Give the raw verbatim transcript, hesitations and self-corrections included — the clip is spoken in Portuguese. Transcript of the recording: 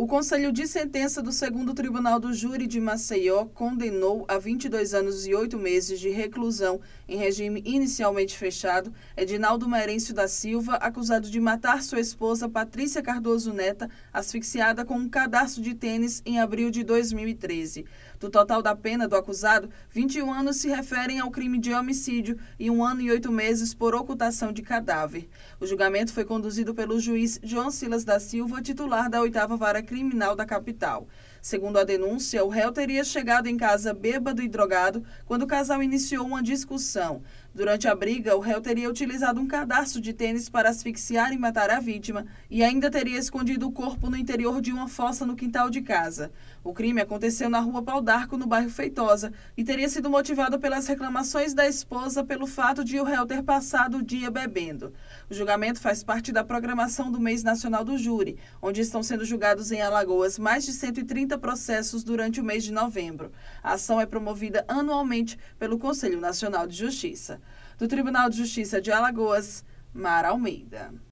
O Conselho de Sentença do segundo Tribunal do Júri de Maceió condenou a vinte e dois anos e oito meses de reclusão em regime inicialmente fechado Edinaldo Merencio da Silva, acusado de matar sua esposa Patrícia Cardoso Neta, asfixiada com um cadarço de tênis em abril de dois mil e treze. Do total da pena do acusado, vinte e um anos se referem ao crime de homicídio e um ano e oito meses por ocultação de cadáver. O julgamento foi conduzido pelo juiz João Silas da Silva, titular da oitava Vara Criminal da capital. Segundo a denúncia, o réu teria chegado em casa bêbado e drogado quando o casal iniciou uma discussão. Durante a briga, o réu teria utilizado um cadarço de tênis para asfixiar e matar a vítima e ainda teria escondido o corpo no interior de uma fossa no quintal de casa. O crime aconteceu na rua Pau d'Arco, no bairro Feitosa, e teria sido motivado pelas reclamações da esposa pelo fato de o réu ter passado o dia bebendo. O julgamento faz parte da programação do Mês Nacional do Júri, onde estão sendo julgados em Alagoas mais de cento e trinta processos durante o mês de novembro. A ação é promovida anualmente pelo Conselho Nacional de Justiça. Do Tribunal de Justiça de Alagoas, Mara Almeida.